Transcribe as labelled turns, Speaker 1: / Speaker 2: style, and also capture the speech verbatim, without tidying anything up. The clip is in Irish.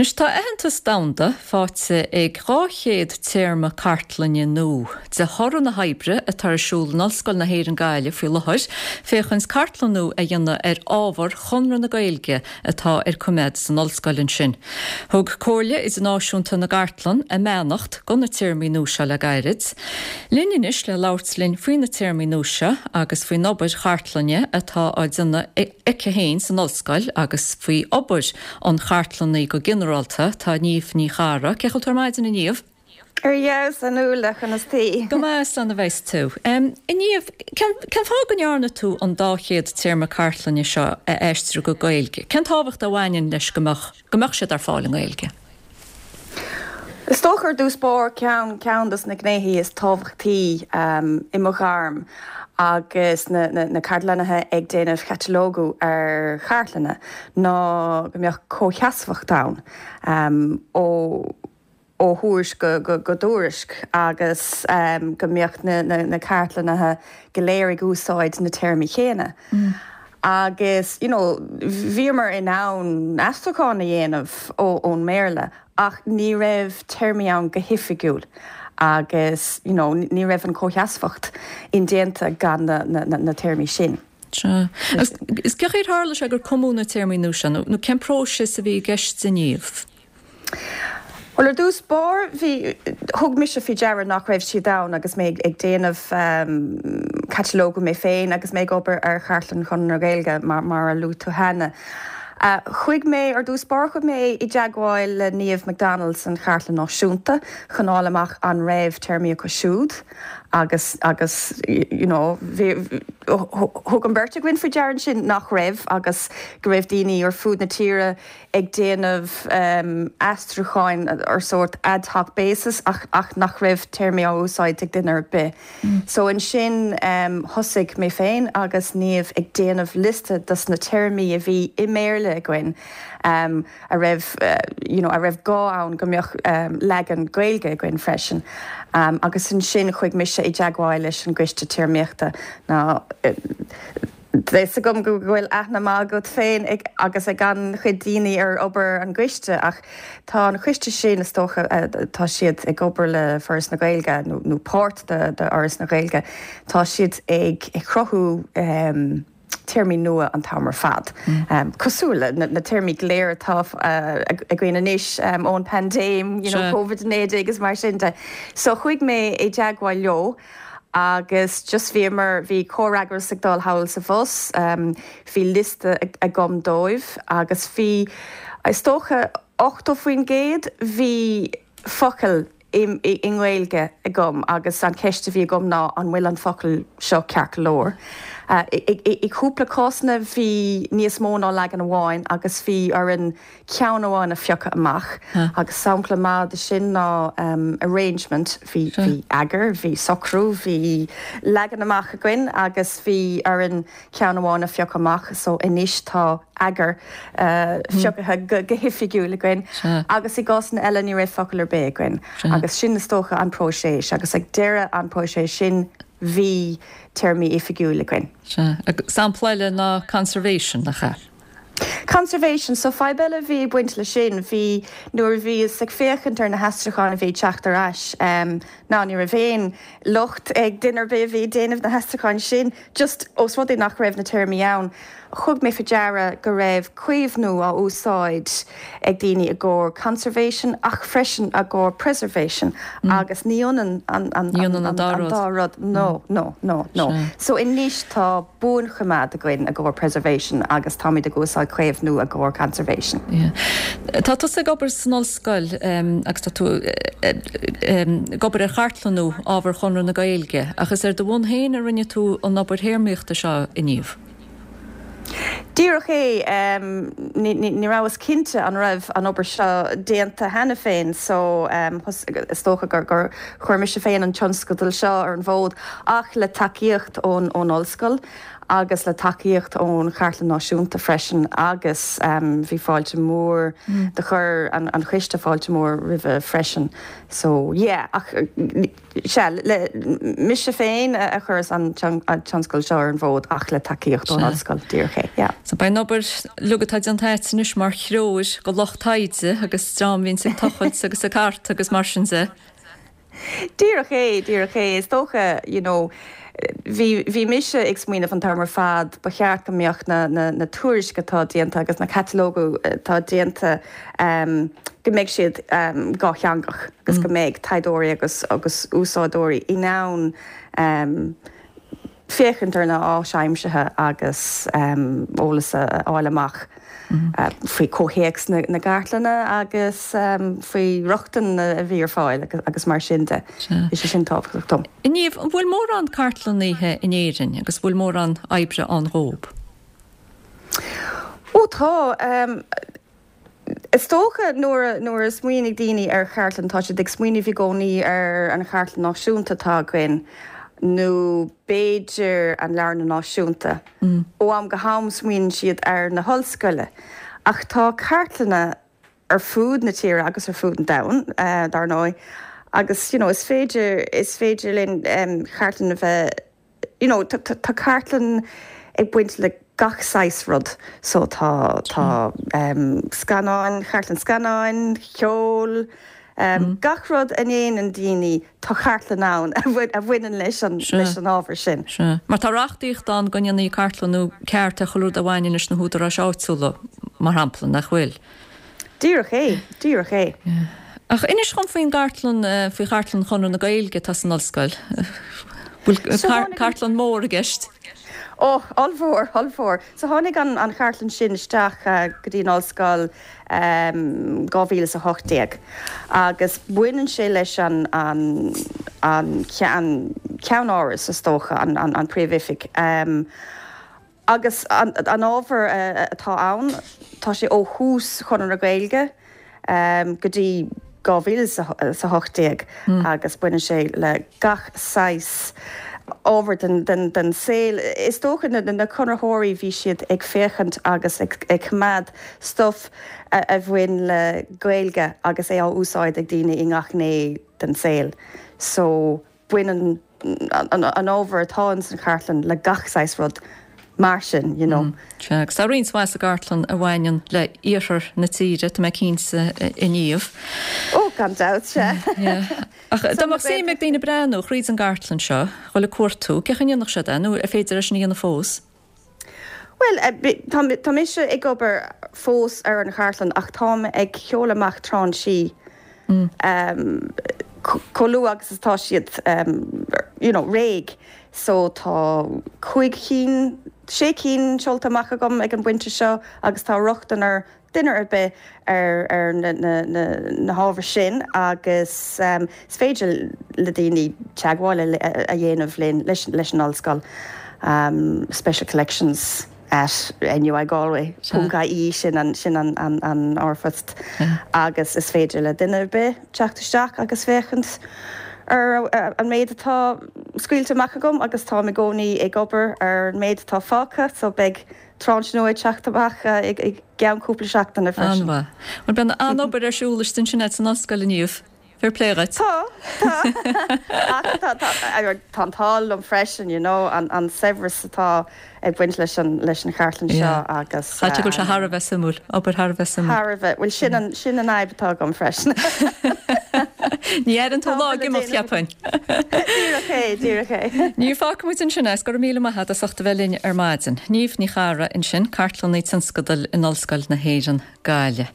Speaker 1: Nus tá ehantas damda fáte ag ráchéad téirma cartlanne nó. De thorú na haibre a tar siúl nalscoil na héir an gaile fi lethir, féchans cartlanú a dhéanana ar ábhar chunra na gailge atá ar cuméid san nalscoilin sin. Thug cóirle is an náisiúnta na gartlan a menacht go na téirmí núise le gairid. Linis le láirtlinn faoi na téirmí núise agus faoi nobair chartlanne atá á duna ice héin san nalscoil agus faoi obair an chartlannaí go generalta tá níomh ní chara. Cechil tar maidin na níomh?
Speaker 2: Ar yes an úlach an as tí.
Speaker 1: Go más an a bheits tú. Um, I níomh, can fá go nearna tú an dáchéad téirma cartlanne seo a eistrú go gailge? Can tábhacht a bhhainin leis gomach, gomach siad ar fáil an gailge?
Speaker 2: Is stochar dús bór ceann ceandas na gnéhí is tábhachtaí um, i mo garm. agus na, na, na cartlanathe ag déanamh catalógu ar chartlanna ná go mbeadh cócheasfach dán um, ó ó thuairis go, go, go dúrisc agus um, go mbeadh na, na, na cartlanathe go léirigh úsáid na téirmí chéine. Mm. Agus, you know, bhíomar in ann astracáin a dhéanamh ó ón méarla ach ní raibh téirmí ann go hifigiúil. agus, you know, ní raibh an cócheasfacht in déanta gan na, na, na, na téirmí sin.
Speaker 1: Sure. Is, is gechéad hála se gur común na téirmí núise, nó cén próise sa bhí gceist sa níomh?
Speaker 2: Well, ar dús bór, bhí thug mis a fi dearad nach raibh si da agus mé ag déanamh um, catalógu mé féin agus mé obair ar chartlan chun na gailge mar, mar a lú tú hena. Uh, chuig mé ar dús bar chuig mé i deagháil le níomh McDonald's an chartlan náisiúnta chanálamach an raibh téirmí go siúd agus agus you know thug an berrte gin fa dearan sin nach raibh agus go raibh daoine ar fúd na tíre ag déanamh um, astrucháin ar sort ad hoc basis ach, ach nach raibh téirmí á úsáid ag duine be. Mm. So in sin um, thosaigh mé féin agus níomh ag déanamh liste das na téirmí a bhí i méirle gin um, a raibh uh, you know, a raibh gá ann go mbeadh um, legan gailge gin freisin. Um, agus in sin chuig mis i deagháil leis an gcuiste tíirmíochta ná Dés a gom go bhfuil aithna má go féin ag, agus ag gan chud daoine ar obair an gcuiste ach tá an chuiste sin is tócha uh, tá siad ag obair le first na gailge nó, nó páirt de, de áras na gailge tá siad ag, ag crothú um, téirmí nua an tamar fad. Mm. Um, Cosúla na, na téirmí léir tá uh, a gcuine níis um, ón pandéim, you know, COVID néide agus mar sinnta. So chuig mé i deagháil leo agus just bhímar bhí córagur sigdal hail sa fós, um, bhí liste a, a gom dóibh agus bhí is tócha ochtó faoin géad bhí focail i nghilge a gom agus an ceiste bhí gom ná an bhfuil an focail seo ceart lór. Uh, I cúpla cósna bhí níos mó ná legan amháin agus bhí ar an ceann amháin a fiocha amach huh. agus sampla má de sin ná um, arrangement bhí sure. Bhí agar, bhí socrú, bhí legan amach a gcuin agus bhí ar an ceann amháin a fiocha amach so inis tá agar uh, fiocathe go, go hifigiú le gcuin sure. Agus i gás na eile ní raibh focail ar bé gcuin sure. Agus sin is tócha an próséis agus ag deire an próséis sin bhí téirmí ifigiú le gcuin.
Speaker 1: Sampleile ná conservation nach cha?
Speaker 2: Conservation, so feibele bhí buint le sin, bhí nuair bhí ag féchant ar na heastracháin a bhí teachtar ais. Um, ná ní ra bhéin lucht ag dunar be bhí déanamh na heastracháin sin, just os rud é nach raibh na téirmí ann. Chug mé fa deara go raibh cuimhnú á úsáid ag daoine a gcóir conservation ach freisin a gcóir preservation mm. agus níonan an, an, an, an, an dárad. No, mm. no, no, no. Sure. So in níos tá bún chumad a gcuin a gcóir preservation agus táid a gúsáid cuimhnú a gcóir conservation.
Speaker 1: Yeah. Tá tu ag obair snolscoil um, agus tá tú um, gobar ar chartlanú ábhar chunra na gailge agus ar do bhn héin a rinne tú an obair héirmíochta seo iníomh.
Speaker 2: Díoch é um, ní ráhas cinnte an raibh an obair seo déanta hena féin, so um, is tócha gur gur chuirrma sé féin an tionscadal seo ar an bhód ach le takeíocht ón ón ollscoil agus le takeíocht ón chartlan náisiúnta freisin agus um, bhí fáilte mór mm. de chur an, an chuiste fáilte mór rih freisin. So yeah, ach se le mis se féin a chur an tionscail seo an bhód ach le takeíocht ón allscoil díorché. Yeah.
Speaker 1: So bei nobar lugatáid an táitsanús mar chróis go lochtaide agus strám vín sin tochaid agus a cart agus mar sin se.
Speaker 2: Díorché, díorché is tócha, you know, Bhí bhí mise ag smuoine fan tarmar fad ba cheart go mbeocht na, na, na túrisce tá déanta agus na catalógu tá déanta um, go méid siad um, gá cheangach agus mm. go méid taidóirí agus agus úsáidóirí i nán um, féchantar na áseimsethe agus um, ólas a áileach. Mm-hmm. Uh, faoi cóhéex na, na gartlanna agus um, faoi rochtan a bhí ar fáil agus, agus mar sinnte. Is sé sin tábhacht tom.
Speaker 1: Iníomh, bhfuil mór an cartlaníthe in éireann agus bhfuil mór an aibre an rób?
Speaker 2: Ó tá, um, is tócha nuair nuair a smuoinnig daoine ar chartlan tá sé ag smuoine bhí gcónaí ar an chartlan náisiúnta tá gin. nó béidir an learna náisiúnta. Mm. ó am go hámsmuoin siad ar na hallscoile. Ach tá cartlanna ar fúd na tíre agus ar fúd an dain uh, dar nói. Agus, you know, is féidir is féidir linn um, cartlan a bheith, you know, tá cartlan ag buint le gach sais rud. So tá tá um, scanáin, cartlan scanáin, cheol, Um, mm. Gachrod an éon an daoine tá chartla nán a bhainean leis an leis an ábhar sin.
Speaker 1: Se. Mar tá reachtaíocht an gonneannaí cartlanú ceart a choúd a bhhaine leis na húdar a seáitsúla mar hamplan nach bhfuil.
Speaker 2: Díorach é, díorach é.
Speaker 1: Yeah. Ach inis chun faoin gartlan uh, faoi gartlan chun na gailge tá san allscoil. Bhfuil so car- cartlan mór a gceist.
Speaker 2: Ó, allmhór, allmhór. So tháinig an, an chartlan sin isteach uh, go dtí an allscoil um, gámhíle a hochtaíag. Agus buineann sé leis an, an, an, an ceann áras is tócha an, an, an préomhifig. Um, agus an, an ábhar uh, atá ann, tá sé ó hús chun an gailge um, go dtí gámhíle sa hochtaíag. Mm. Agus buineann sé le gach sais over den den den saoil is tócha na na conarthirí bhí siad ag féchant agus ag ag mad stuff a, a bhfuin le gailge agus é á úsáid ag daoine i ngachné den saoil. So buin an an, an over atá an san cartlan le gach sais rud mar sin, you know.
Speaker 1: Teag, sa rins bhaas a gartlan a bhainean le íochar na tíre tá me cínsa iníomh.
Speaker 2: Ó, gan doubt, se.
Speaker 1: Ach, dá mar sé meag daoine breanú chríd an gartlan seo, chuil le cuartú, cechan dionach se denú a féidir is níana fós?
Speaker 2: Well, tá mé se ag obair fós ar an gartlan ach tá ag cheolamach trán si colú agus tá siad um, you know, réig, so tá chuig chin sé chin seoltamach a gom ag an buinte seo agus tá rochtan ar duine ar be ar, ar na, na, na, na hábhar sin agus um, is féidir le daoine teagháile a, a dhéanamh linn leis, leis an allscoil um, Special Collections at N U I Galway, Punga í sin an sin an an an orfast yeah. Agus is féidir le duine be teachtasteach agus féchant ar uh, an méid atá scuilte mac agam agus tá me gcónaí ag obair ar an méid atá fácha so beag trans nóid teachtabach uh, ag, ag gean cúpla seachtain ar freisin.
Speaker 1: Anha. Mar ben an obair ar siúlastin sin an allscoil iniuh. Fair play, right?
Speaker 2: Tá, tá. Tá táil an freisin, you know, an, an severas atá ag buint leis an leis an chartlan seo agus.
Speaker 1: Chaite go se Harbheith samúl, obair Harbheith samúl.
Speaker 2: Harbheith, well sin an sin an aibetá an freisin.
Speaker 1: Ní ar an tá lá gimalt ceapain.
Speaker 2: Díorché, díorché.
Speaker 1: Ní fáca muid in sinna, go míle maithe a sochta bhelín ar maidin. Níomh ní chara in sin, cartlan ní san scodal in allscoil na héireann Gaile.